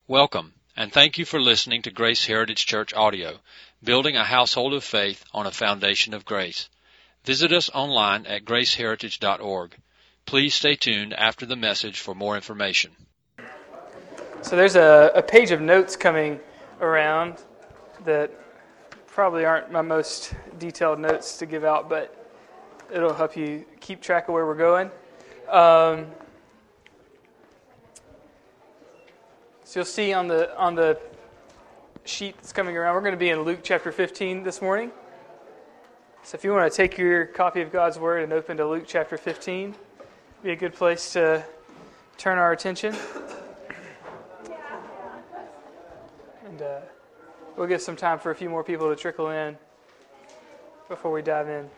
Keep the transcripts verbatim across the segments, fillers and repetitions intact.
Welcome, and thank you for listening to Grace Heritage Church Audio, building a household of faith on a foundation of grace. Visit us online at grace heritage dot org. Please stay tuned after the message for more information. So there's a, a page of notes coming around that probably aren't my most detailed notes to give out, but it'll help you keep track of where we're going. Um, So you'll see on the on the sheet that's coming around, we're going to be in Luke chapter fifteen this morning. So if you want to take your copy of God's Word and open to Luke chapter fifteen, it'd be a good place to turn our attention. And uh, we'll give some time for a few more people to trickle in before we dive in.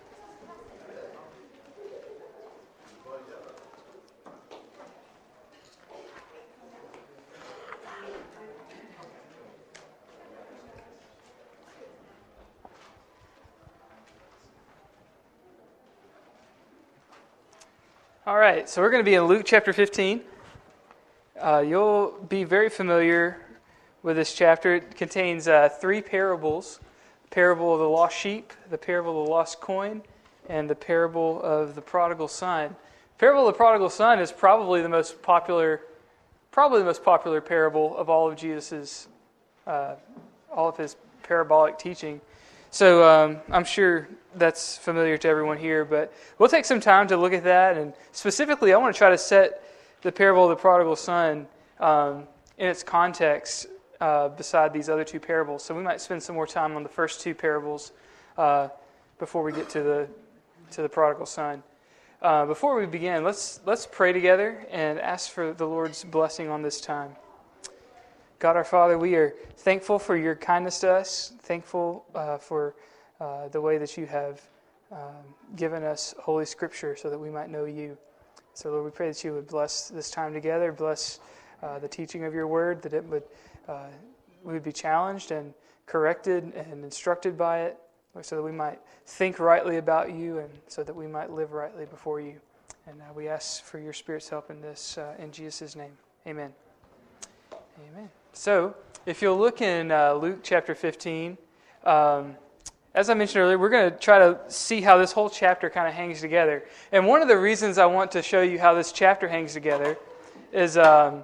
All right, so we're going to be in Luke chapter fifteen. Uh, you'll be very familiar with this chapter. It contains uh, three parables: the parable of the lost sheep, the parable of the lost coin, and the parable of the prodigal son. The parable of the prodigal son is probably the most popular, probably the most popular parable of all of Jesus's, uh, all of his parabolic teaching. So um, I'm sure that's familiar to everyone here, but we'll take some time to look at that. And specifically, I want to try to set the parable of the prodigal son um, in its context uh, beside these other two parables. So we might spend some more time on the first two parables uh, before we get to the to the prodigal son. Uh, before we begin, let's let's pray together and ask for the Lord's blessing on this time. God our Father, we are thankful for your kindness to us, thankful uh, for uh, the way that you have um, given us Holy Scripture so that we might know you. So Lord, we pray that you would bless this time together, bless uh, the teaching of your word, that it would uh, we would be challenged and corrected and instructed by it, so that we might think rightly about you and so that we might live rightly before you. And uh, we ask for your Spirit's help in this, uh, in Jesus' name. Amen. Amen. So, if you'll look in uh, Luke chapter fifteen, um, as I mentioned earlier, we're going to try to see how this whole chapter kind of hangs together. And one of the reasons I want to show you how this chapter hangs together is um,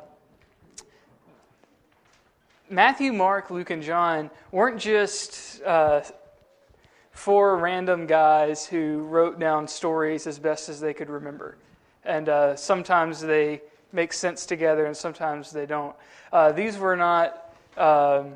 Matthew, Mark, Luke, and John weren't just uh, four random guys who wrote down stories as best as they could remember. And uh, sometimes they make sense together and sometimes they don't. Uh, these were not um,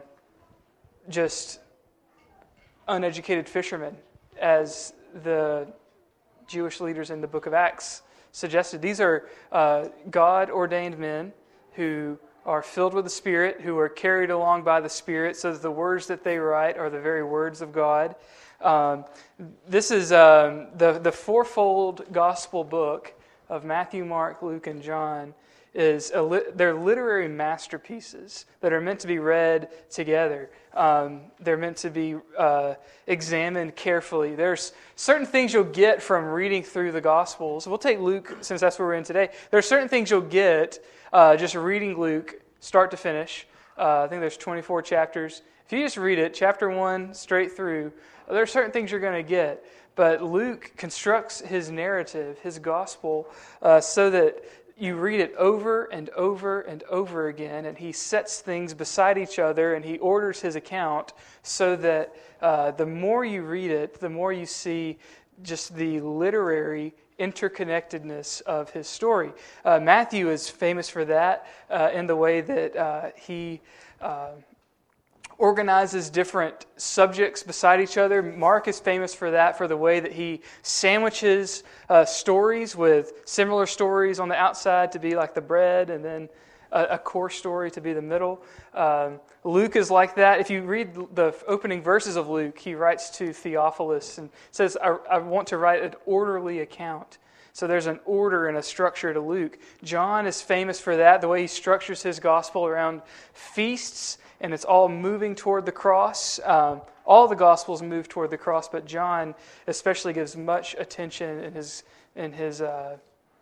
just uneducated fishermen, as the Jewish leaders in the book of Acts suggested. These are uh, God-ordained men who are filled with the Spirit, who are carried along by the Spirit, so that the words that they write are the very words of God. Um, this is um, the, the fourfold gospel book of Matthew, Mark, Luke, and John. Is a li- they're literary masterpieces that are meant to be read together. Um, they're meant to be uh, examined carefully. There's certain things you'll get from reading through the Gospels. We'll take Luke, since that's where we're in today. There are certain things you'll get uh, just reading Luke, start to finish. Uh, I think there's twenty-four chapters. If you just read it, chapter one straight through, there are certain things you're going to get. But Luke constructs his narrative, his gospel, uh, so that you read it over and over and over again, and he sets things beside each other, and he orders his account so that uh, the more you read it, the more you see just the literary interconnectedness of his story. Uh, Matthew is famous for that uh, in the way that uh, he uh, organizes different subjects beside each other. Mark is famous for that, for the way that he sandwiches uh, stories with similar stories on the outside to be like the bread, and then a, a core story to be the middle. Um, Luke is like that. If you read the opening verses of Luke, he writes to Theophilus and says, I, I want to write an orderly account. So there's an order and a structure to Luke. John is famous for that, the way he structures his gospel around feasts, and it's all moving toward the cross. Um, all the Gospels move toward the cross, but John especially gives much attention in his in his uh,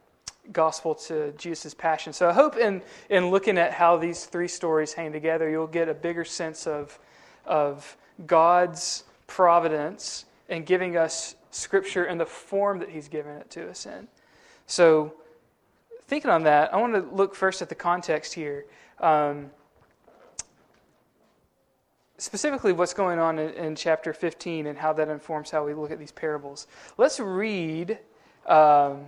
gospel to Jesus' passion. So I hope in, in looking at how these three stories hang together, you'll get a bigger sense of, of God's providence in giving us Scripture in the form that He's given it to us in. So thinking on that, I want to look first at the context here. Um, specifically what's going on in, in chapter fifteen and how that informs how we look at these parables. Let's read um,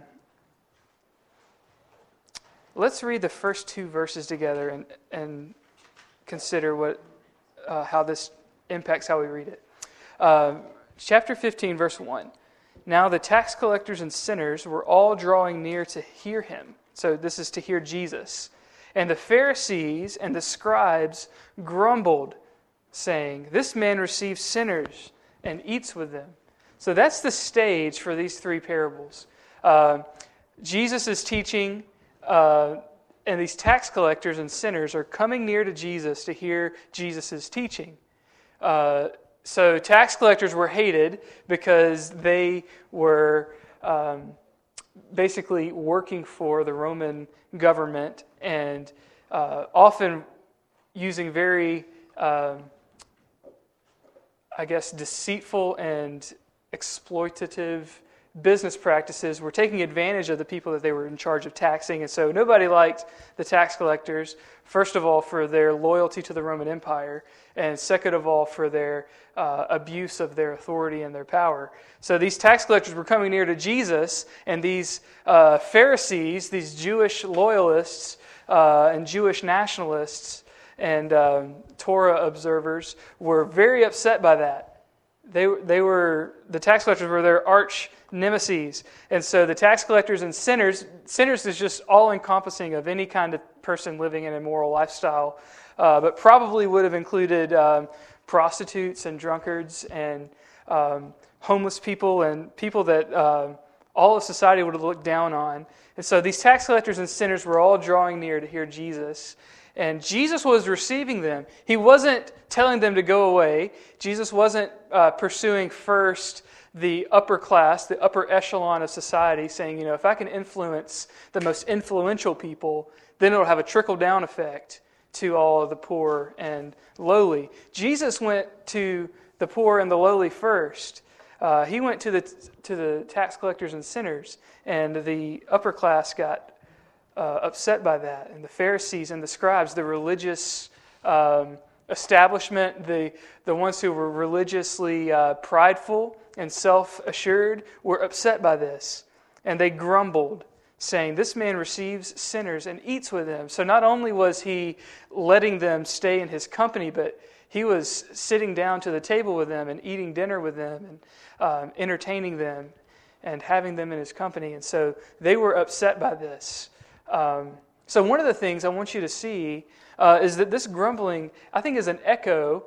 let's read the first two verses together and, and consider what uh, how this impacts how we read it. Uh, chapter fifteen, verse one. Now the tax collectors and sinners were all drawing near to hear him. So this is to hear Jesus. And the Pharisees and the scribes grumbled, saying, "This man receives sinners and eats with them." So that's the stage for these three parables. Uh, Jesus is teaching, uh, and these tax collectors and sinners are coming near to Jesus to hear Jesus' teaching. Uh, so tax collectors were hated because they were um, basically working for the Roman government and uh, often using very... Um, I guess, deceitful and exploitative business practices were taking advantage of the people that they were in charge of taxing. And so nobody liked the tax collectors, first of all, for their loyalty to the Roman Empire, and second of all, for their uh, abuse of their authority and their power. So these tax collectors were coming near to Jesus, and these uh, Pharisees, these Jewish loyalists uh, and Jewish nationalists, and um, Torah observers were very upset by that. They they were the tax collectors were their arch nemeses, and so the tax collectors and sinners sinners is just all encompassing of any kind of person living an immoral lifestyle, uh, but probably would have included um, prostitutes and drunkards and um, homeless people and people that uh, all of society would have looked down on. And so these tax collectors and sinners were all drawing near to hear Jesus. And Jesus was receiving them. He wasn't telling them to go away. Jesus wasn't uh, pursuing first the upper class, the upper echelon of society, saying, you know, if I can influence the most influential people, then it'll have a trickle-down effect to all of the poor and lowly. Jesus went to the poor and the lowly first. Uh, he went to the to the tax collectors and sinners, and the upper class got Uh, upset by that. And the Pharisees and the scribes, the religious um, establishment, the, the ones who were religiously uh, prideful and self-assured, were upset by this. And they grumbled, saying, "This man receives sinners and eats with them." So not only was he letting them stay in his company, but he was sitting down to the table with them and eating dinner with them and um, entertaining them and having them in his company. And so they were upset by this. Um, so one of the things I want you to see uh, is that this grumbling, I think, is an echo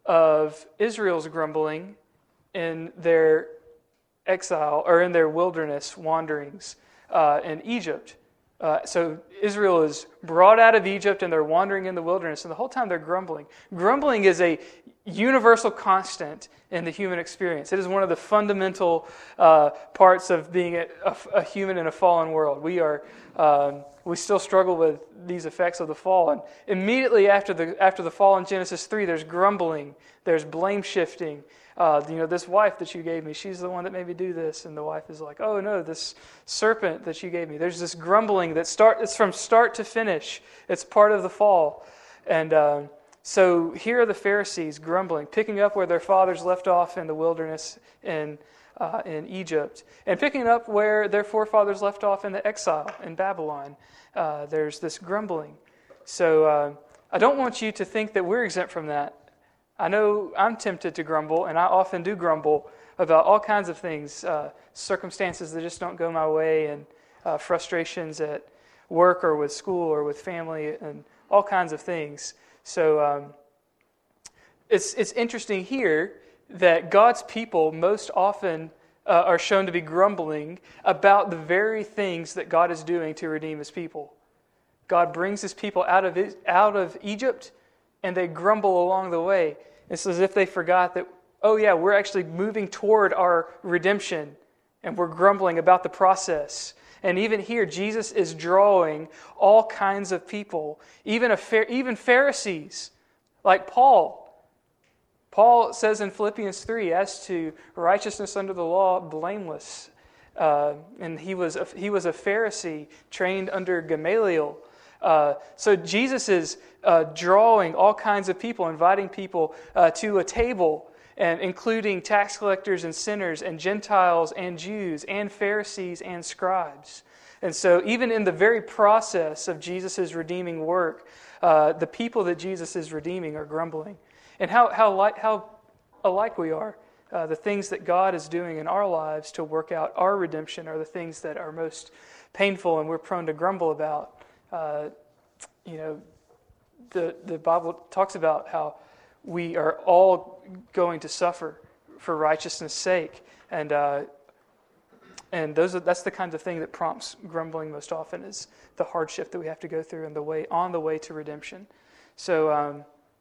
of Israel's grumbling in their exile or in their wilderness wanderings uh, in Egypt. Uh, so Israel is brought out of Egypt and they're wandering in the wilderness, and the whole time they're grumbling. Grumbling is a universal constant in the human experience. It is one of the fundamental uh, parts of being a, a, a human in a fallen world. We are um, we still struggle with these effects of the fall. And immediately after the after the fall in Genesis three, there's grumbling, there's blame shifting. Uh, you know, this wife that you gave me, she's the one that made me do this. And the wife is like, "Oh no, this serpent that you gave me." There's this grumbling that start. It's from start to finish. It's part of the fall. And um, so here are the Pharisees grumbling, picking up where their fathers left off in the wilderness in uh, in Egypt, and picking up where their forefathers left off in the exile in Babylon. Uh, there's this grumbling. So uh, I don't want you to think that we're exempt from that. I know I'm tempted to grumble, and I often do grumble about all kinds of things, uh, circumstances that just don't go my way, and uh, frustrations at work or with school or with family, and all kinds of things. So um, it's it's interesting here that God's people most often uh, are shown to be grumbling about the very things that God is doing to redeem His people. God brings His people out of his, out of Egypt, and they grumble along the way. It's as if they forgot that, oh yeah, we're actually moving toward our redemption, and we're grumbling about the process. And even here, Jesus is drawing all kinds of people, even a, even Pharisees, like Paul. Paul says in Philippians three, as to righteousness under the law, blameless. Uh, and he was, a, he was a Pharisee trained under Gamaliel. Uh, so Jesus is uh, drawing all kinds of people, inviting people uh, to a table, and including tax collectors and sinners and Gentiles and Jews and Pharisees and scribes. And so even in the very process of Jesus' redeeming work, uh, the people that Jesus is redeeming are grumbling. And how how like how alike we are. Uh, the things that God is doing in our lives to work out our redemption are the things that are most painful and we're prone to grumble about. Uh, you know, the the Bible talks about how we are all going to suffer for righteousness' sake, and uh, and those are, that's the kind of thing that prompts grumbling most often, is the hardship that we have to go through and the way on the way to redemption. So. Um,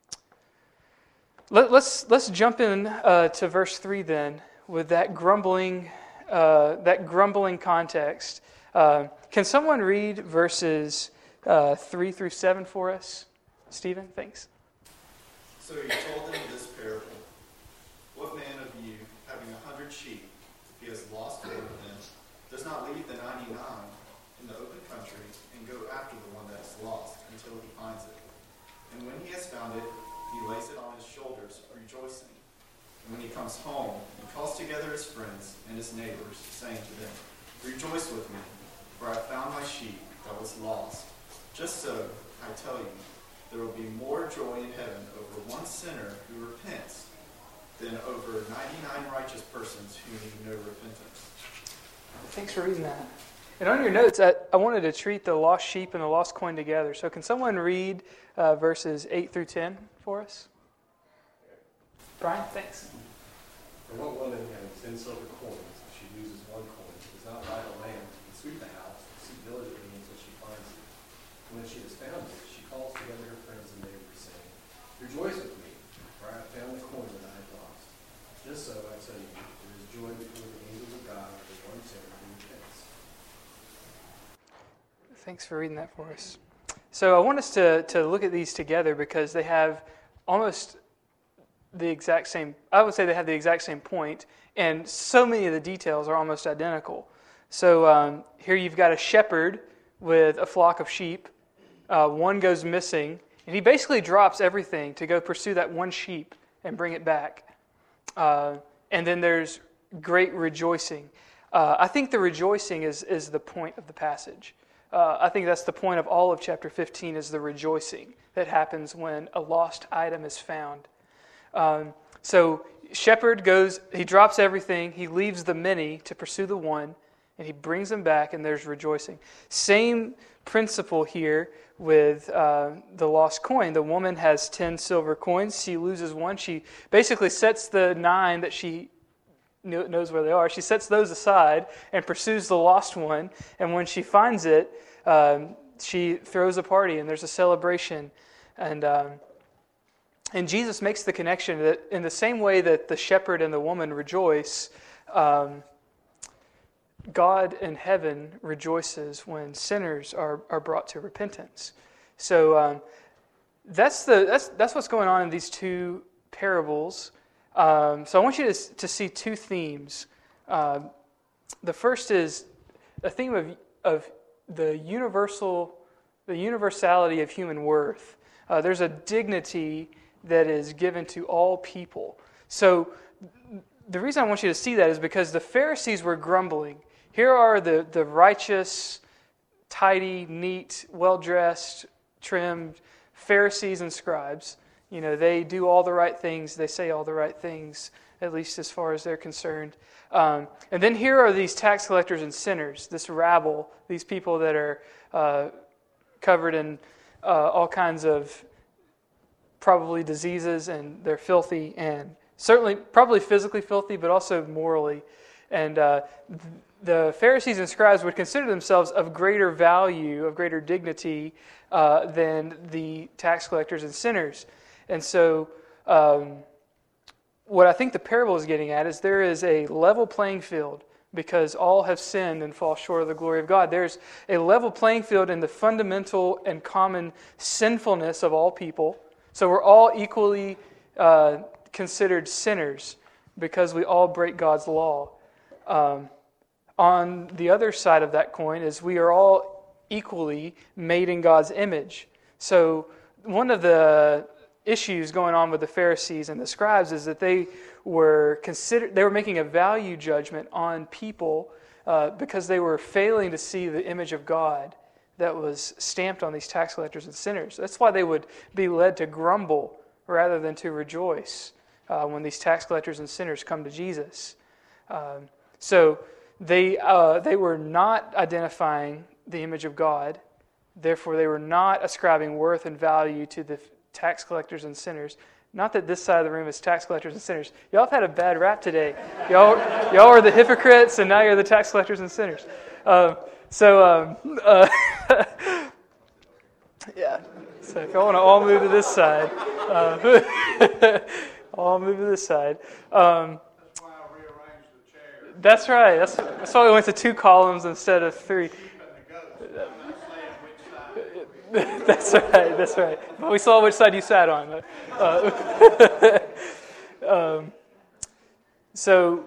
Let, let's let's jump in uh, to verse three then, with that grumbling uh, that grumbling context. Uh, can someone read verses uh, three through seven for us, Stephen? Thanks. So he told them this parable: What man of you, having a hundred sheep, if he has lost one of them, does not leave the ninety-nine in the open country and go after the one that is lost until he finds it? And when he has found it, he lays it on his shoulders, rejoicing. And when he comes home, he calls together his friends and his neighbors, saying to them, Rejoice with me, for I found my sheep that was lost. Just so, I tell you, there will be more joy in heaven over one sinner who repents than over ninety-nine righteous persons who need no repentance. Thanks for reading that. And on your notes, I, I wanted to treat the lost sheep and the lost coin together. So can someone read uh, verses eight through ten for us? Brian, thanks. For what woman having ten silver coins, if she loses one coin, does not light a lamp and sweep the house, and seek diligently until she finds it? And when she has found it, she calls together her friends and neighbors, saying, Rejoice with me, for I have found the coin that I had lost. Just so, I tell you, there is joy before the angels of God for one sinner who repents. Thanks for reading that for us. So I want us to, to look at these together because they have almost the exact same, I would say they have the exact same point, and so many of the details are almost identical. So um, here you've got a shepherd with a flock of sheep. Uh, one goes missing, and he basically drops everything to go pursue that one sheep and bring it back. Uh, and then there's great rejoicing. Uh, I think the rejoicing is, is the point of the passage. Uh, I think that's the point of all of chapter fifteen, is the rejoicing that happens when a lost item is found. Um, so shepherd goes, he drops everything, he leaves the many to pursue the one, and he brings them back, and there's rejoicing. Same principle here with uh, the lost coin. The woman has ten silver coins. She loses one. She basically sets the nine that she knows where they are. She sets those aside and pursues the lost one. And when she finds it, um, she throws a party, and there's a celebration. And um, and Jesus makes the connection that in the same way that the shepherd and the woman rejoice, um, God in heaven rejoices when sinners are, are brought to repentance. So um, that's the that's that's what's going on in these two parables. Um, so I want you to to see two themes. Uh, the first is a theme of of the universal the universality of human worth. Uh, there's a dignity that is given to all people. So the reason I want you to see that is because the Pharisees were grumbling. Here are the, the righteous, tidy, neat, well-dressed, trimmed Pharisees and scribes. You know, they do all the right things. They say all the right things, at least as far as they're concerned. Um, and then here are these tax collectors and sinners, this rabble, these people that are uh, covered in uh, all kinds of probably diseases, and they're filthy, and certainly probably physically filthy, but also morally. And uh, the Pharisees and scribes would consider themselves of greater value, of greater dignity uh, than the tax collectors and sinners. And so um, what I think the parable is getting at is there is a level playing field because all have sinned and fall short of the glory of God. There's a level playing field in the fundamental and common sinfulness of all people. So we're all equally uh, considered sinners because we all break God's law. Um, on the other side of that coin is we are all equally made in God's image. So one of the issues going on with the Pharisees and the scribes is that they were consider they were making a value judgment on people uh, because they were failing to see the image of God that was stamped on these tax collectors and sinners. That's why they would be led to grumble rather than to rejoice uh, when these tax collectors and sinners come to Jesus. Um, so they uh, they were not identifying the image of God. Therefore, they were not ascribing worth and value to the tax collectors and sinners. Not that this side of the room is tax collectors and sinners. Y'all have had a bad rap today. Y'all, y'all are the hypocrites, and now you're the tax collectors and sinners. Um, so, um, uh, yeah. So if y'all want to all move to this side, uh, all move to this side. Um, that's why I rearranged the chair. That's right. That's, that's why we went to two columns instead of three. That's right, that's right. But we saw which side you sat on. Uh, um, so,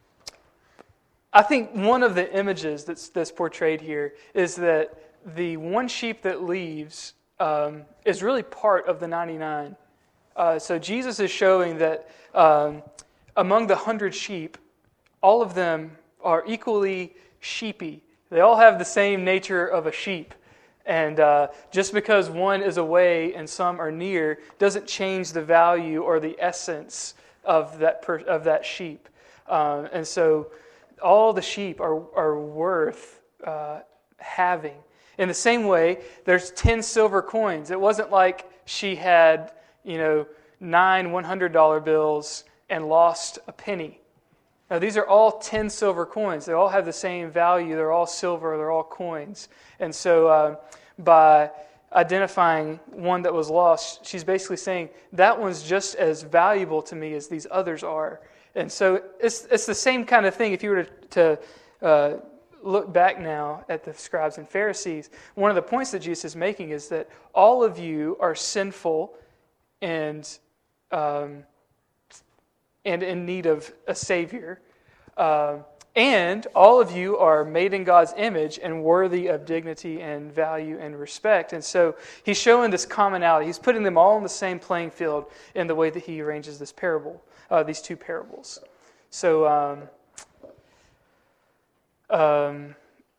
I think one of the images that's, that's portrayed here is that the one sheep that leaves um, is really part of the ninety-nine. Uh, so Jesus is showing that um, among the hundred sheep, all of them are equally sheepy. They all have the same nature of a sheep. And uh, just because one is away and some are near doesn't change the value or the essence of that per, of that sheep. Um, and so all the sheep are, are worth uh, having. In the same way, there's ten silver coins. It wasn't like she had, you know, nine one hundred dollar bills and lost a penny. Now, these are all ten silver coins. They all have the same value. They're all silver. They're all coins. And so uh, by identifying one that was lost, she's basically saying, that one's just as valuable to me as these others are. And so it's it's the same kind of thing. If you were to, to uh, look back now at the scribes and Pharisees, one of the points that Jesus is making is that all of you are sinful and um, and in need of a Savior. Uh, and all of you are made in God's image and worthy of dignity and value and respect. And so he's showing this commonality. He's putting them all on the same playing field in the way that he arranges this parable, uh, these two parables. So um, um,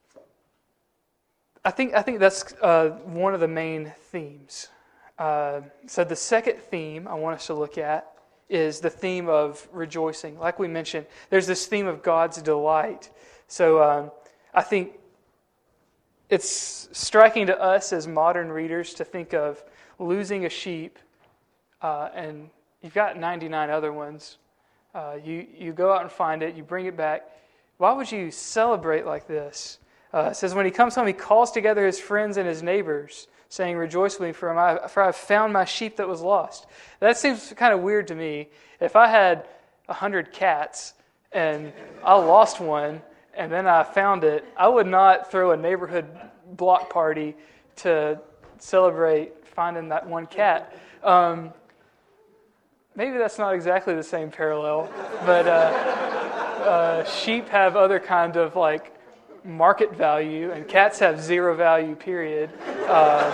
I think I think that's uh, one of the main themes. Uh, so the second theme I want us to look at is the theme of rejoicing. Like we mentioned, there's this theme of God's delight. So um, I think it's striking to us as modern readers to think of losing a sheep, uh, and you've got ninety-nine other ones. Uh, you, you go out and find it, you bring it back. Why would you celebrate like this? Uh, it says, when he comes home, he calls together his friends and his neighbors, saying, "Rejoice with me, for I, for I have found my sheep that was lost." That seems kind of weird to me. If I had a hundred cats and I lost one and then I found it, I would not throw a neighborhood block party to celebrate finding that one cat. Um, maybe that's not exactly the same parallel, but uh, uh, sheep have other kind of like market value, and cats have zero value, period. Uh,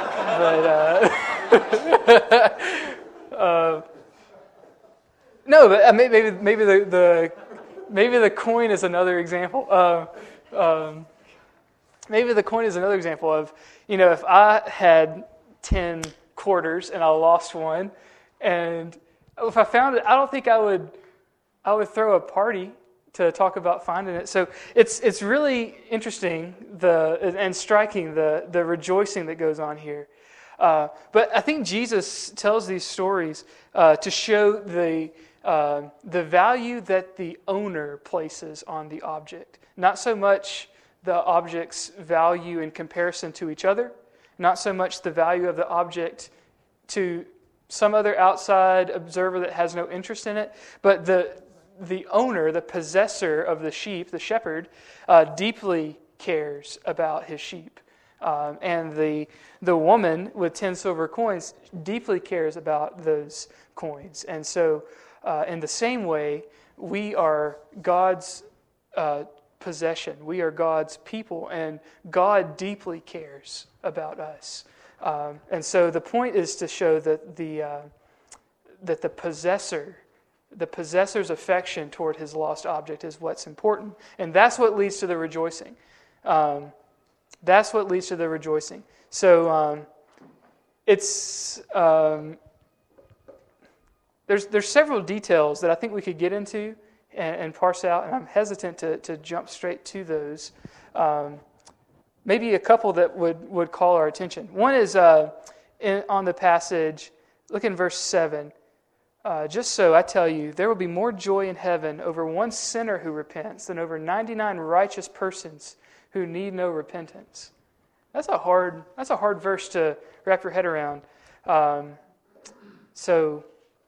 but uh, uh, no, but maybe maybe the, the maybe the coin is another example. Uh, um, maybe the coin is another example of, you know, if I had ten quarters and I lost one, and if I found it, I don't think I would I would throw a party to talk about finding it. So it's it's really interesting the and striking the the rejoicing that goes on here. Uh, but I think Jesus tells these stories uh, to show the uh, the value that the owner places on the object. Not so much the object's value in comparison to each other, not so much the value of the object to some other outside observer that has no interest in it, but the the owner, the possessor of the sheep, the shepherd, uh, deeply cares about his sheep. Um, and the the woman with ten silver coins deeply cares about those coins. And so, uh, in the same way, we are God's uh, possession. We are God's people, and God deeply cares about us. Um, and so, the point is to show that the uh, that the possessor, the possessor's affection toward his lost object is what's important, and that's what leads to the rejoicing. Um, That's what leads to the rejoicing. So um, it's um, there's there's several details that I think we could get into and, and parse out, and I'm hesitant to to jump straight to those. Um, maybe a couple that would, would call our attention. One is uh, in, on the passage. Look in verse seven. Uh, Just so I tell you, there will be more joy in heaven over one sinner who repents than over ninety-nine righteous persons who need no repentance. That's a hard. That's a hard verse to wrap your head around. Um, so,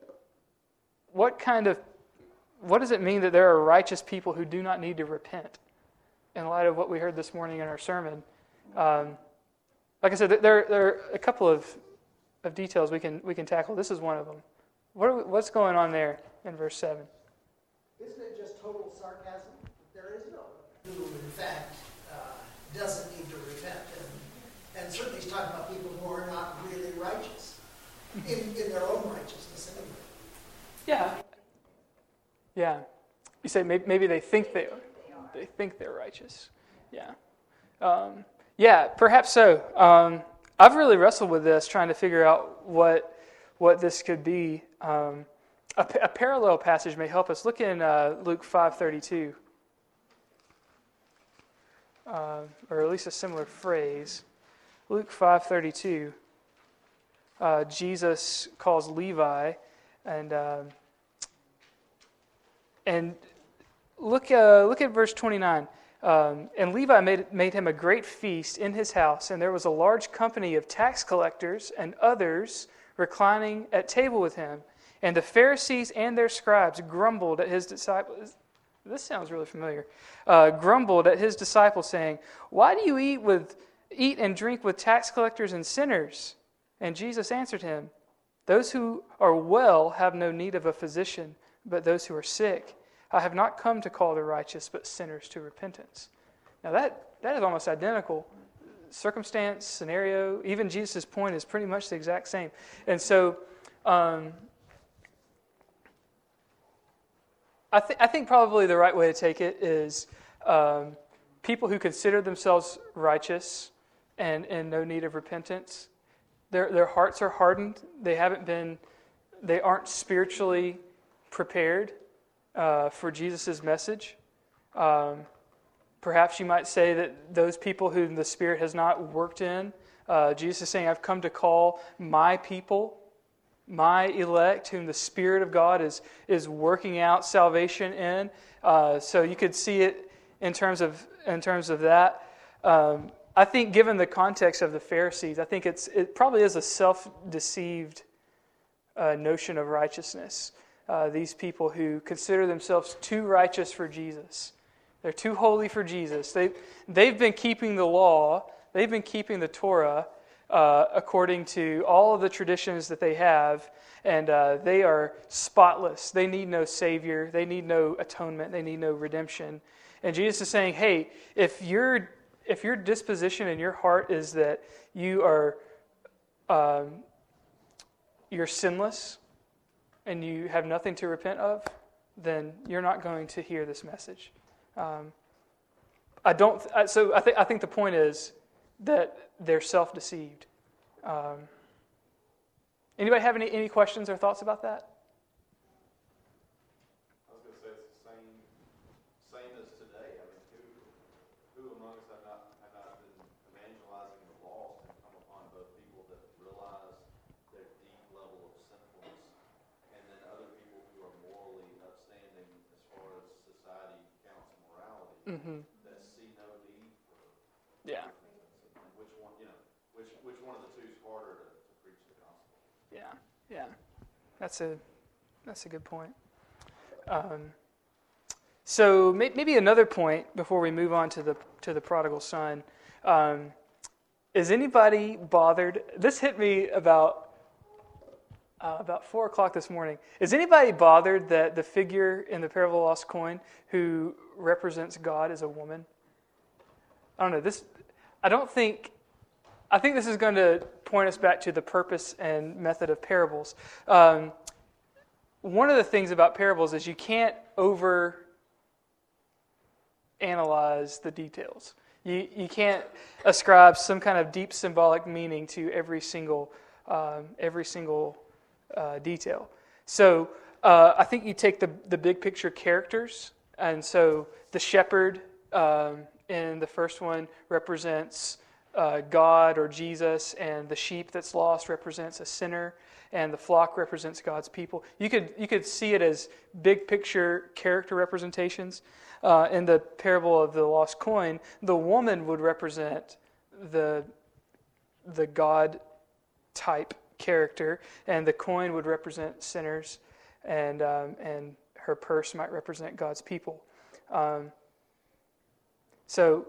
what kind of, what does it mean that there are righteous people who do not need to repent? In light of what we heard this morning in our sermon, um, like I said, there, there are a couple of, of details we can we can tackle. This is one of them. What are we, what's going on there in verse seven? Isn't it just total sarcasm? There is no who, in fact, doesn't need to repent. And, and certainly he's talking about people who are not really righteous in, in their own righteousness anyway. Yeah. Yeah. You say maybe, maybe they think they are. They think they're righteous. Yeah. Um, yeah, perhaps so. Um, I've really wrestled with this, trying to figure out what what this could be. Um, a, a parallel passage may help us. Look in uh, Luke five thirty-two. Uh, or at least a similar phrase. Luke five thirty-two. Uh, Jesus calls Levi, and um, and look uh, look at verse twenty-nine. Um, and Levi made made him a great feast in his house, and there was a large company of tax collectors and others reclining at table with him. And the Pharisees and their scribes grumbled at his disciples. This sounds really familiar. Uh, grumbled at his disciples, saying, "Why do you eat with eat and drink with tax collectors and sinners?" And Jesus answered him, "Those who are well have no need of a physician, but those who are sick. I have not come to call the righteous, but sinners to repentance." Now that that is almost identical. Circumstance, scenario, even Jesus' point is pretty much the exact same. And so, um, I, th- I think probably the right way to take it is um, people who consider themselves righteous and in no need of repentance. Their their hearts are hardened. They haven't been. They aren't spiritually prepared uh, for Jesus' message. Um, perhaps you might say that those people whom the Spirit has not worked in. Uh, Jesus is saying, "I've come to call my people, my elect, whom the Spirit of God is is working out salvation in." Uh, so you could see it in terms of in terms of that. Um, I think, given the context of the Pharisees, I think it's it probably is a self-deceived uh, notion of righteousness. Uh, these people who consider themselves too righteous for Jesus, they're too holy for Jesus. They they've been keeping the law, they've been keeping the Torah uh, according to all of the traditions that they have, and uh, they are spotless. They need no Savior. They need no atonement. They need no redemption. And Jesus is saying, "Hey, if you're If your disposition in your heart is that you are um, you're sinless and you have nothing to repent of, then you're not going to hear this message." Um, I don't. So I think I think the point is that they're self-deceived. Um, anybody have any any questions or thoughts about that? Mm-hmm. That see no need for Yeah. which one, you know, which which one of the two is harder to, to preach the gospel? Yeah, yeah, that's a that's a good point. Um, so may, maybe another point before we move on to the to the prodigal son. Um, is anybody bothered? This hit me about uh, about four o'clock this morning. Is anybody bothered that the figure in the parable of the lost coin who represents God is a woman? I don't know. This I don't think. I think this is going to point us back to the purpose and method of parables. Um, one of the things about parables is you can't over analyze the details. You you can't ascribe some kind of deep symbolic meaning to every single um, every single uh, detail. So uh, I think you take the the big picture characters, and so the shepherd um, in the first one represents Uh, God or Jesus, and the sheep that's lost represents a sinner, and the flock represents God's people. You could you could see it as big picture character representations. Uh, in the parable of the lost coin, the woman would represent the the God type character, and the coin would represent sinners, and um, and her purse might represent God's people. Um, so.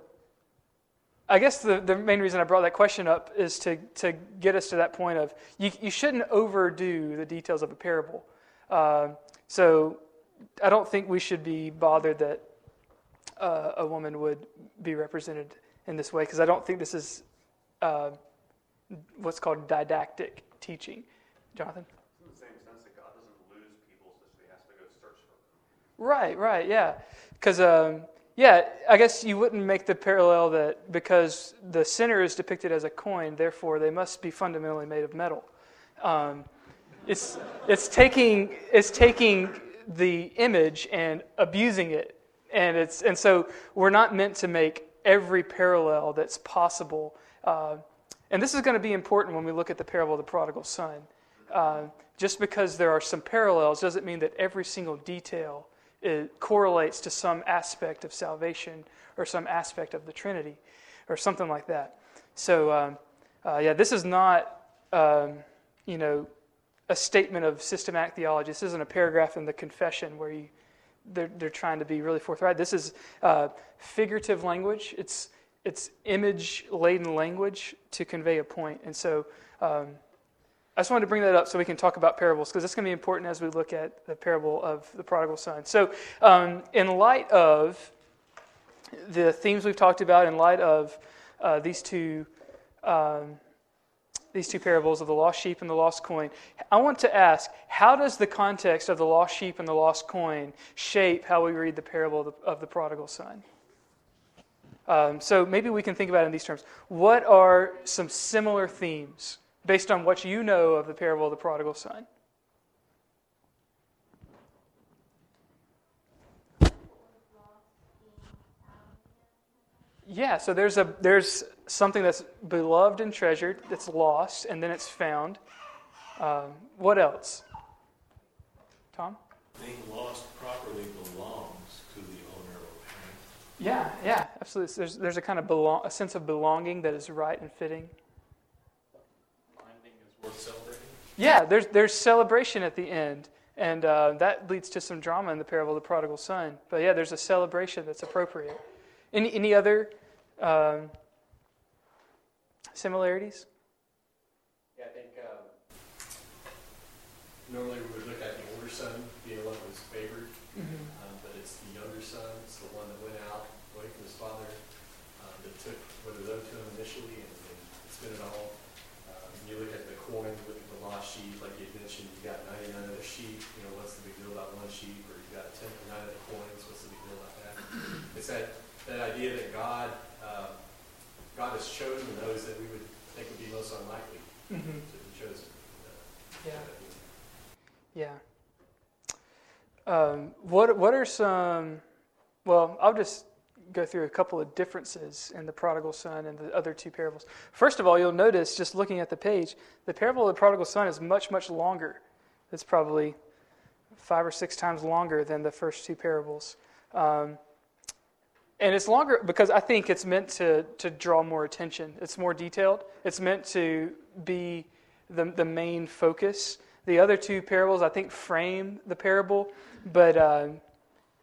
I guess the, the main reason I brought that question up is to, to get us to that point of you, you shouldn't overdo the details of a parable. Uh, so I don't think we should be bothered that uh, a woman would be represented in this way, because I don't think this is uh, what's called didactic teaching. Jonathan? In the same sense that God doesn't lose people such that he has to go search for them. Right, right, yeah. Because... Um, Yeah, I guess you wouldn't make the parallel that because the sinner is depicted as a coin, therefore they must be fundamentally made of metal. Um, it's it's taking it's taking the image and abusing it, and it's and so we're not meant to make every parallel that's possible. Uh, and this is going to be important when we look at the parable of the prodigal son. Uh, just because there are some parallels doesn't mean that every single detail it correlates to some aspect of salvation or some aspect of the Trinity or something like that. So, um, uh, yeah, this is not, um, you know, a statement of systematic theology. This isn't a paragraph in the confession where you, they're, they're trying to be really forthright. This is uh, figurative language. It's it's image-laden language to convey a point. And so um, I just wanted to bring that up so we can talk about parables, because it's going to be important as we look at the parable of the prodigal son. So um, in light of the themes we've talked about, in light of uh, these two um, these two parables of the lost sheep and the lost coin, I want to ask, how does the context of the lost sheep and the lost coin shape how we read the parable of the, of the prodigal son? Um, so maybe we can think about it in these terms. What are some similar themes based on what you know of the parable of the prodigal son? Yeah, so there's a there's something that's beloved and treasured, that's lost, and then it's found. Um, what else? Tom? Being lost properly belongs to the owner or parent. Yeah, yeah, absolutely. So there's there's a kind of belong, a sense of belonging that is right and fitting. Worth celebrating? Yeah, there's there's celebration at the end, and uh, that leads to some drama in the parable of the prodigal son. But yeah, there's a celebration that's appropriate. Any any other um, similarities? Yeah, I think um, normally we would look at the older son being the one who was favored, Mm-hmm. um, but it's the younger son, it's the one that went out away from his father, um, that took what was owed to him initially and, and spent it all. You look at the coin, look at the lost sheep, like you mentioned, you got ninety-nine of the sheep, you know, what's the big deal about one sheep? Or you got a tenth of nine of the coins, what's the big deal about that? It's that, that idea that God um, God has chosen those that we would think would be most unlikely Mm-hmm. to be chosen. Uh, Yeah. Yeah. Um, what what are some? Well, I'll just go through a couple of differences in the prodigal son and the other two parables. First of all, you'll notice, just looking at the page, the parable of the prodigal son is much, much longer. It's probably five or six times longer than the first two parables. Um, and it's longer because I think it's meant to, to draw more attention. It's more detailed. It's meant to be the, the main focus. The other two parables, I think, frame the parable, but... Uh,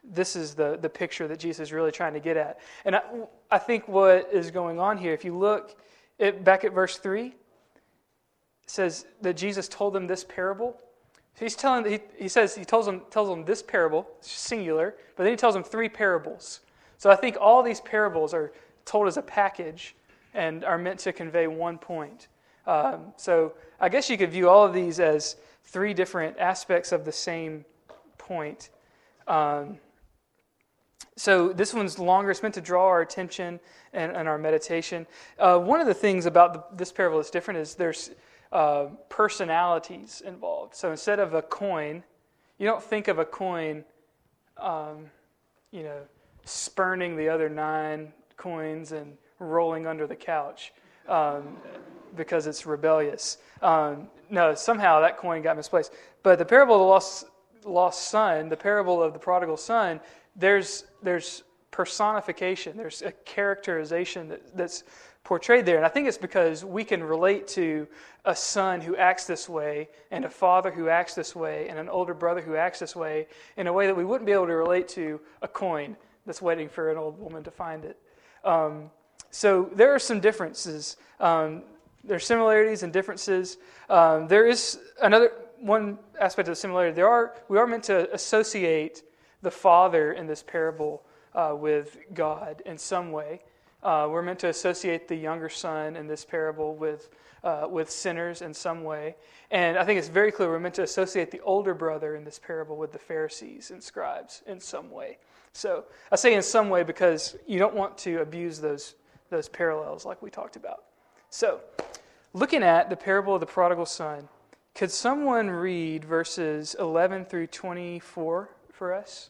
this is the, the picture that Jesus is really trying to get at. And I, I think what is going on here, if you look at, back at verse three, it says that Jesus told them this parable. He's telling, he, he says, he tells them, tells them this parable, singular, but then he tells them three parables. So I think all these parables are told as a package and are meant to convey one point. Um, so I guess you could view all of these as three different aspects of the same point. Um, so this one's longer. It's meant to draw our attention and, and our meditation. Uh, one of the things about the, this parable that's different is there's uh, personalities involved. So instead of a coin, you don't think of a coin, um, you know, spurning the other nine coins and rolling under the couch um, because it's rebellious. Um, no, somehow that coin got misplaced. But the parable of the lost lost son, the parable of the prodigal son, there's there's personification, there's a characterization that, that's portrayed there. And I think it's because we can relate to a son who acts this way and a father who acts this way and an older brother who acts this way in a way that we wouldn't be able to relate to a coin that's waiting for an old woman to find it. Um, so there are some differences. Um, there are similarities and differences. Um, there is another one aspect of the similarity. There are we are meant to associate the father in this parable uh, with God in some way. Uh, we're meant to associate the younger son in this parable with uh, with sinners in some way. And I think it's very clear we're meant to associate the older brother in this parable with the Pharisees and scribes in some way. So I say in some way because you don't want to abuse those those parallels like we talked about. So looking at the parable of the prodigal son, could someone read verses eleven through twenty-four for us?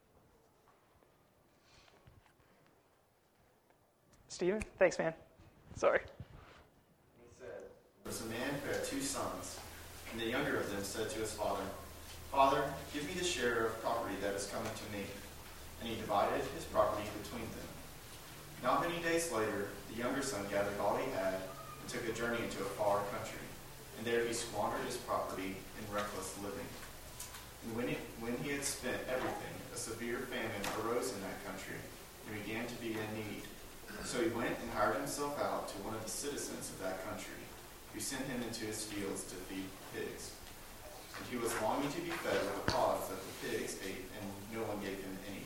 Stephen? Thanks, man. Sorry. He said, there was a man who had two sons, and the younger of them said to his father, Father, give me the share of property that is coming to me. And he divided his property between them. Not many days later, the younger son gathered all he had and took a journey into a far country. And there he squandered his property in reckless living. And when he, when he had spent everything, a severe famine arose in that country, and began to be in need. So he went and hired himself out to one of the citizens of that country, who sent him into his fields to feed pigs. And he was longing to be fed with the pods that the pigs ate, and no one gave him anything.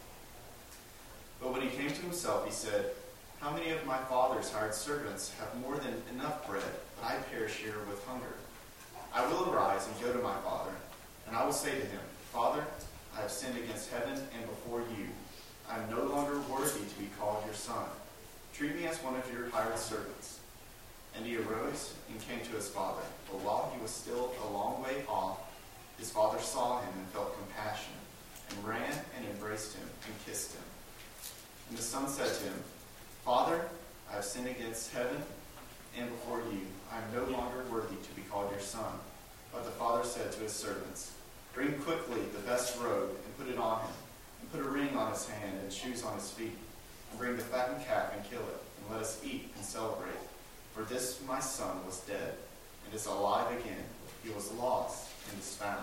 But when he came to himself, he said, How many of my father's hired servants have more than enough bread, but I perish here with hunger? I will arise and go to my father, and I will say to him, Father, I have sinned against heaven and before you. I am no longer worthy to be called your son. Treat me as one of your hired servants. And he arose and came to his father. But while he was still a long way off, his father saw him and felt compassion, and ran and embraced him and kissed him. And the son said to him, Father, I have sinned against heaven and before you. I am no longer worthy to be called your son. But the father said to his servants, Bring quickly the best robe and put it on him, and put a ring on his hand and shoes on his feet, and bring the fattened calf and kill it, and let us eat and celebrate. For this my son was dead, and is alive again. He was lost and is found.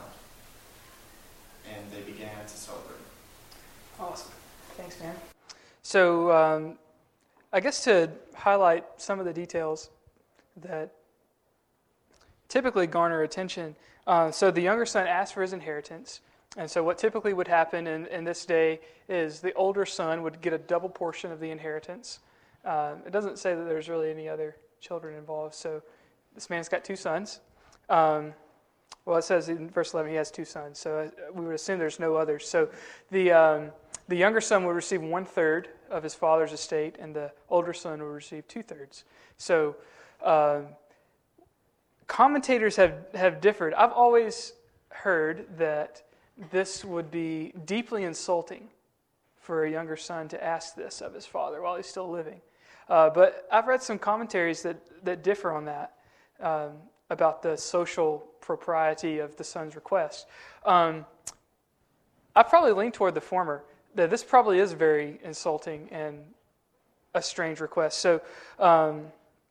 And they began to celebrate. Awesome. Thanks, man. So um, I guess to highlight some of the details that typically garner attention. Uh, so the younger son asked for his inheritance. And so what typically would happen in, in this day is the older son would get a double portion of the inheritance. Um, it doesn't say that there's really any other children involved. So this man's got two sons. Um, well, it says in verse eleven he has two sons. So we would assume there's no others. So the um, the younger son would receive one third of his father's estate, and the older son would receive two thirds. So um, commentators have, have differed. I've always heard that this would be deeply insulting for a younger son to ask this of his father while he's still living. Uh, but I've read some commentaries that, that differ on that, um, about the social propriety of the son's request. Um, I probably lean toward the former, that this probably is very insulting and a strange request. So um,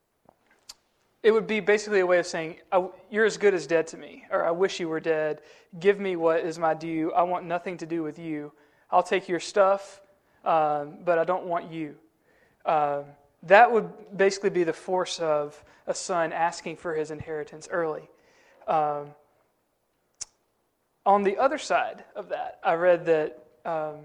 it would be basically a way of saying, you're as good as dead to me, or I wish you were dead. Give me what is my due. I want nothing to do with you. I'll take your stuff, um, but I don't want you. Um, that would basically be the force of a son asking for his inheritance early. Um, on the other side of that, I read that um,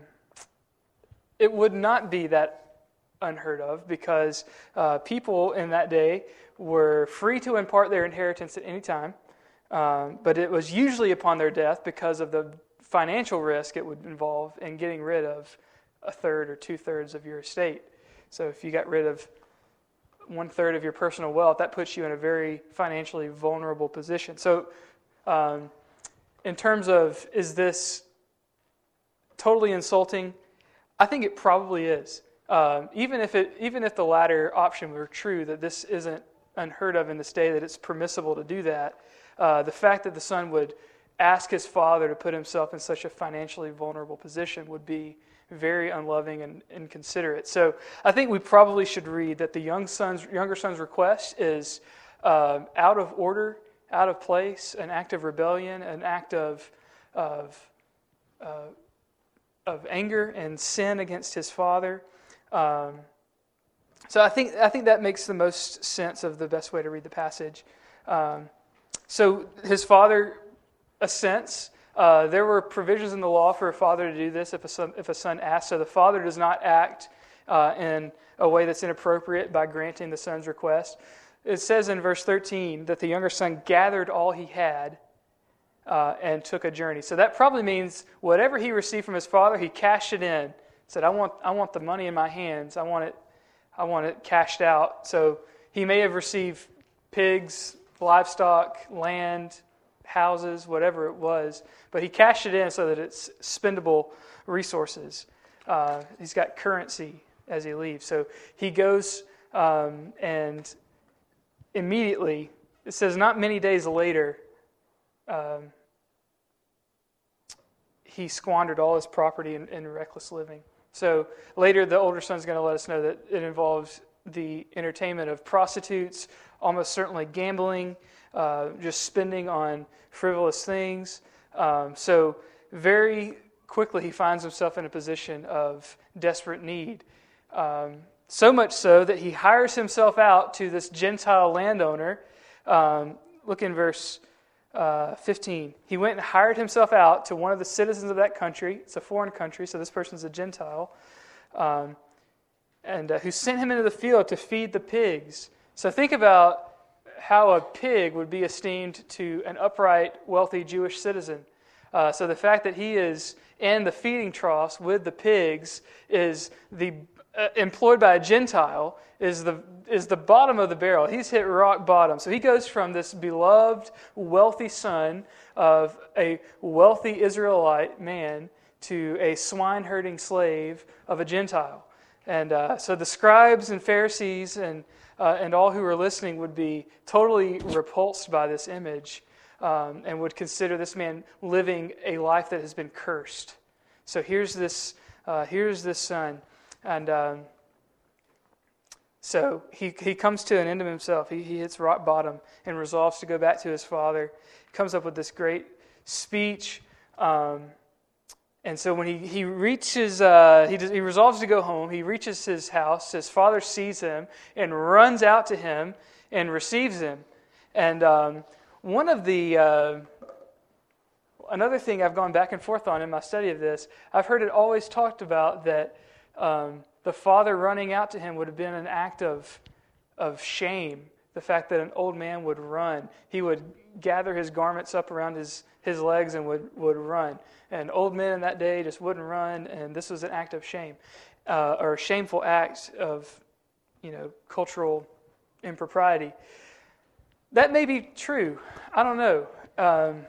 it would not be that unheard of, because uh, people in that day were free to impart their inheritance at any time, um, but it was usually upon their death because of the financial risk it would involve in getting rid of a third or two-thirds of your estate. So if you got rid of one-third of your personal wealth, that puts you in a very financially vulnerable position. So um, in terms of, is this totally insulting? I think it probably is. Um, even if it, even if the latter option were true, that this isn't unheard of in this day, that it's permissible to do that, uh, the fact that the son would ask his father to put himself in such a financially vulnerable position would be very unloving and inconsiderate. So I think we probably should read that the young son's, younger son's request is uh, out of order, out of place, an act of rebellion, an act of of uh, of anger and sin against his father. Um, so I think I think that makes the most sense of the best way to read the passage. Um, so his father assents. Uh, there were provisions in the law for a father to do this if a son, if a son asks. So the father does not act uh, in a way that's inappropriate by granting the son's request. It says in verse thirteen that the younger son gathered all he had uh, and took a journey. So that probably means whatever he received from his father, he cashed it in. Said, I want I want the money in my hands. I want it I want it cashed out. So he may have received pigs, livestock, land, houses, whatever it was, but he cashed it in so that it's spendable resources. Uh, he's got currency as he leaves. So he goes um, and immediately, it says not many days later, um, he squandered all his property in, in reckless living. So later, the older son's going to let us know that it involves the entertainment of prostitutes, almost certainly gambling, uh, just spending on frivolous things. Um, so very quickly, he finds himself in a position of desperate need. Um, so much so that he hires himself out to this Gentile landowner. Um, look in verse Uh, fifteen. He went and hired himself out to one of the citizens of that country. It's a foreign country, so this person's a Gentile, um, and uh, who sent him into the field to feed the pigs. So think about how a pig would be esteemed to an upright, wealthy Jewish citizen. Uh, so the fact that he is in the feeding troughs with the pigs is the uh, employed by a Gentile is the is the bottom of the barrel. He's hit rock bottom. So he goes from this beloved, wealthy son of a wealthy Israelite man to a swine-herding slave of a Gentile. And uh, so the scribes and Pharisees and uh, and all who are listening would be totally repulsed by this image um, and would consider this man living a life that has been cursed. So here's this uh, here's this son, and um, so he he comes to an end of himself. He he hits rock bottom and resolves to go back to his father. He comes up with this great speech. Um, And so when he, he reaches, uh, he, does, he resolves to go home, he reaches his house, his father sees him and runs out to him and receives him. And um, one of the, uh, another thing I've gone back and forth on in my study of this, I've heard it always talked about that um, the father running out to him would have been an act of, of shame. The fact that an old man would run. He would gather his garments up around his, his legs and would, would run. And old men in that day just wouldn't run, and this was an act of shame, uh, or a shameful act of, you know, cultural impropriety. That may be true. I don't know. Um,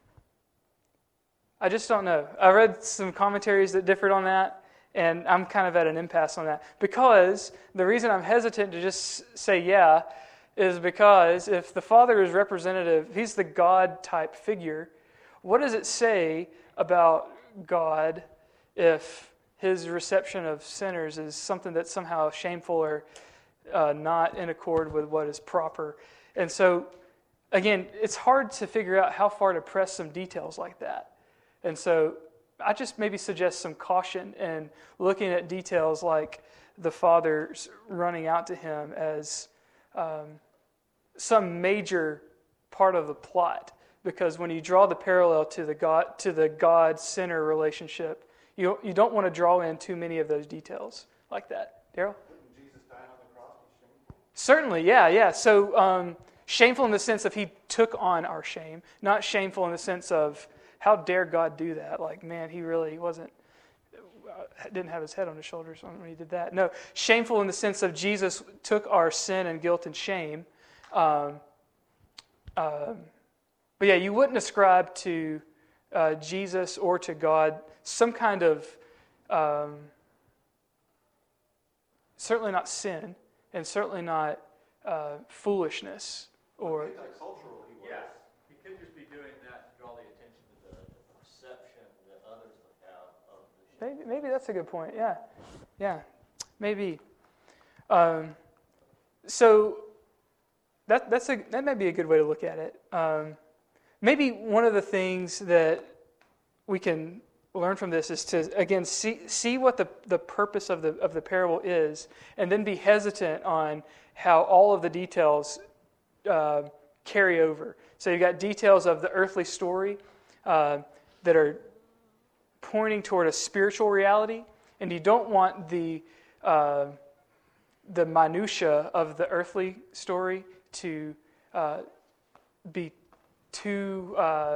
I just don't know. I read some commentaries that differed on that, and I'm kind of at an impasse on that. Because the reason I'm hesitant to just say yeah is because if the Father is representative, he's the God-type figure, what does it say about God if his reception of sinners is something that's somehow shameful or uh, not in accord with what is proper? And so, again, it's hard to figure out how far to press some details like that. And so I just maybe suggest some caution in looking at details like the father's running out to him as um, some major part of the plot. Because when you draw the parallel to the God to the God-sinner relationship, you you don't want to draw in too many of those details like that. Daryl? Didn't Jesus die on the cross? Shameful. Certainly, yeah, yeah. So um, shameful in the sense of he took on our shame, not shameful in the sense of how dare God do that? Like, man, he really wasn't, uh, didn't have his head on his shoulders when he did that. No, shameful in the sense of Jesus took our sin and guilt and shame. Um, um, but yeah, you wouldn't ascribe to uh, Jesus or to God some kind of, um, certainly not sin, and certainly not uh, foolishness or. Cultural, he was. Yeah, he could just be doing that to draw the attention to the, the perception that others would have of the shame. Maybe, maybe that's a good point. Yeah, yeah, maybe. Um, so that that's a that might be a good way to look at it. Um, maybe one of the things that we can learn from this is to again see see what the, the purpose of the of the parable is, and then be hesitant on how all of the details uh, carry over. So you've got details of the earthly story uh, that are pointing toward a spiritual reality, and you don't want the uh, the minutia of the earthly story to uh, be too uh,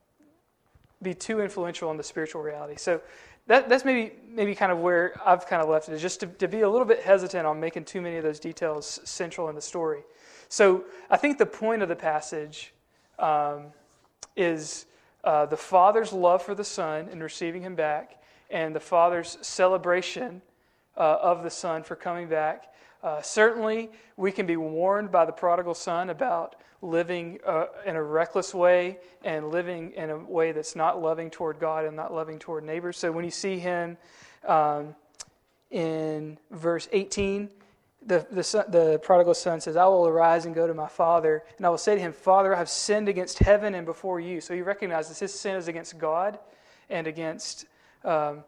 be too influential on the spiritual reality. So that that's maybe maybe kind of where I've kind of left it, is just to, to be a little bit hesitant on making too many of those details central in the story. So I think the point of the passage um, is uh, the Father's love for the Son and receiving him back, and the Father's celebration uh, of the Son for coming back. Uh, certainly, we can be warned by the prodigal son about living uh, in a reckless way and living in a way that's not loving toward God and not loving toward neighbors. So when you see him um, in verse eighteen, the, the, son, the prodigal son says, I will arise and go to my father, and I will say to him, Father, I have sinned against heaven and before you. So he recognizes his sin is against God and against um,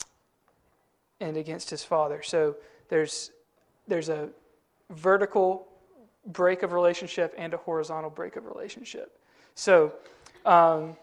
and against his father. So there's there's a vertical break of relationship and a horizontal break of relationship. So um,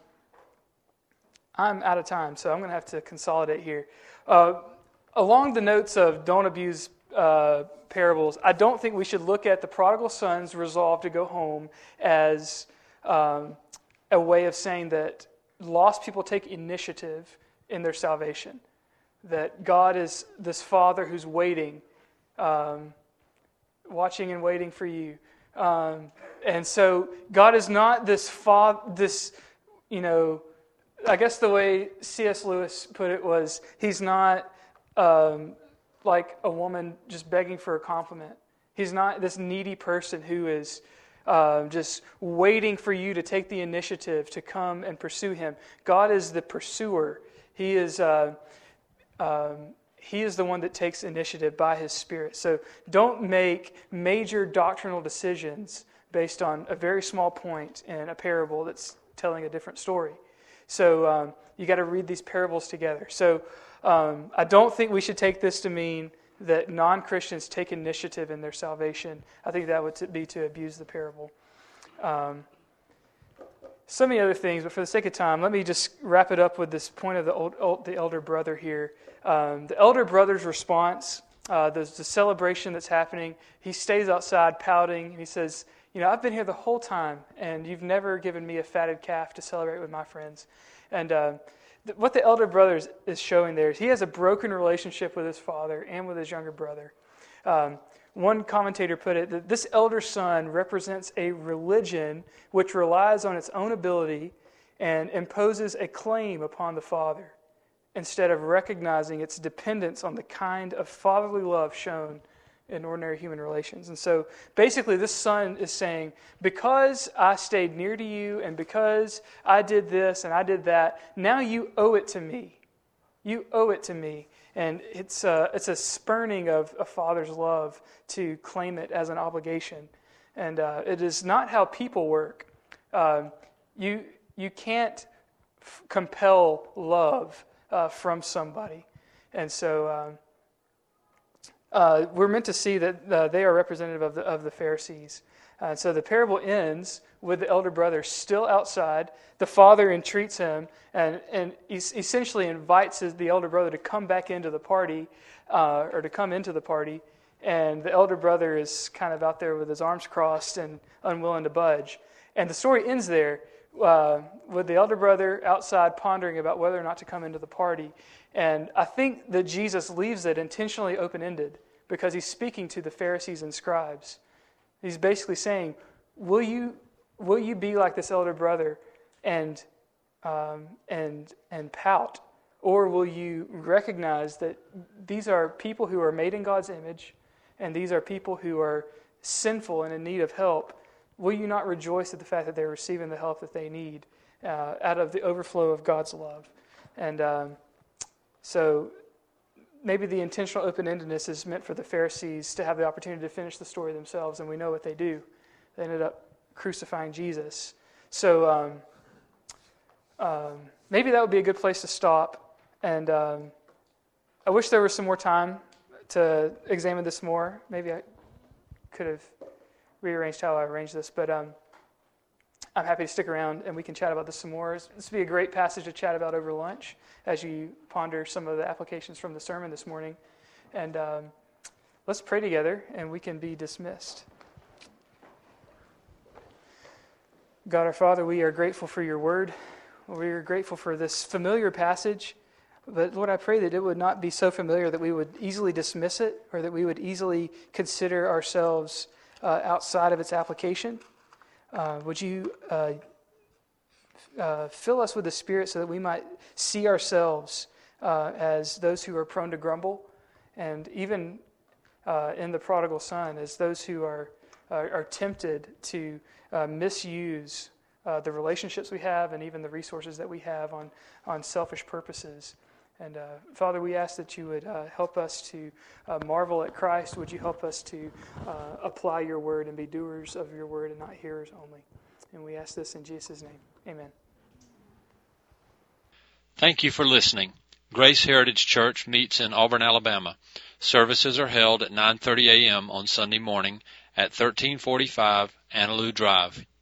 I'm out of time, so I'm going to have to consolidate here. Uh, along the notes of don't abuse uh, parables, I don't think we should look at the prodigal son's resolve to go home as um, a way of saying that lost people take initiative in their salvation. That God is this Father who's waiting, um, watching and waiting for you. Um, and so God is not this fa- this, you know, I guess the way C S Lewis put it was, he's not um, like a woman just begging for a compliment. He's not this needy person who is uh, just waiting for you to take the initiative to come and pursue him. God is the pursuer. He is uh, um, He is the one that takes initiative by his Spirit. So don't make major doctrinal decisions based on a very small point in a parable that's telling a different story. So um, you got to read these parables together. So um, I don't think we should take this to mean that non-Christians take initiative in their salvation. I think that would be to abuse the parable. Um, so many other things, but for the sake of time, let me just wrap it up with this point of the old, old, the elder brother here. Um, the elder brother's response, uh, there's the celebration that's happening. He stays outside pouting, and he says, you know, I've been here the whole time, and you've never given me a fatted calf to celebrate with my friends. And uh, th- what the elder brother is, is showing there is he has a broken relationship with his father and with his younger brother. Um, one commentator put it that this elder son represents a religion which relies on its own ability and imposes a claim upon the father, instead of recognizing its dependence on the kind of fatherly love shown in ordinary human relations. And so basically this son is saying, because I stayed near to you and because I did this and I did that, now you owe it to me. You owe it to me. And it's a, it's a spurning of a father's love to claim it as an obligation. And uh, it is not how people work. Uh, you, you can't f- compel love uh, from somebody. And so um, uh, we're meant to see that uh, they are representative of the, of the Pharisees. Uh, so the parable ends with the elder brother still outside. The father entreats him and, and essentially invites his, the elder brother to come back into the party, uh, or to come into the party. And the elder brother is kind of out there with his arms crossed and unwilling to budge. And the story ends there uh, with the elder brother outside pondering about whether or not to come into the party. And I think that Jesus leaves it intentionally open-ended because he's speaking to the Pharisees and scribes. He's basically saying, will you will you be like this elder brother and um, and and pout? Or will you recognize that these are people who are made in God's image, and these are people who are sinful and in need of help? Will you not rejoice at the fact that they're receiving the help that they need uh, out of the overflow of God's love? And um, so maybe the intentional open-endedness is meant for the Pharisees to have the opportunity to finish the story themselves, and we know what they do. They ended up crucifying Jesus. So um, um, maybe that would be a good place to stop. And um, I wish there was some more time to examine this more. Maybe I could have rearranged how I arranged this, but um, I'm happy to stick around and we can chat about this some more. This would be a great passage to chat about over lunch as you ponder some of the applications from the sermon this morning. And um, let's pray together and we can be dismissed. God our Father, we are grateful for your word. We are grateful for this familiar passage. But Lord, I pray that it would not be so familiar that we would easily dismiss it or that we would easily consider ourselves uh, outside of its application. Uh, would you uh, uh, fill us with the Spirit so that we might see ourselves uh, as those who are prone to grumble, and even uh, in the prodigal son, as those who are are, are tempted to uh, misuse uh, the relationships we have and even the resources that we have on, on selfish purposes. And uh, Father, we ask that you would uh, help us to uh, marvel at Christ. Would you help us to uh, apply your word and be doers of your word and not hearers only? And we ask this in Jesus' name. Amen. Thank you for listening. Grace Heritage Church meets in Auburn, Alabama. Services are held at nine thirty a.m. on Sunday morning at thirteen forty-five Annaloo Drive.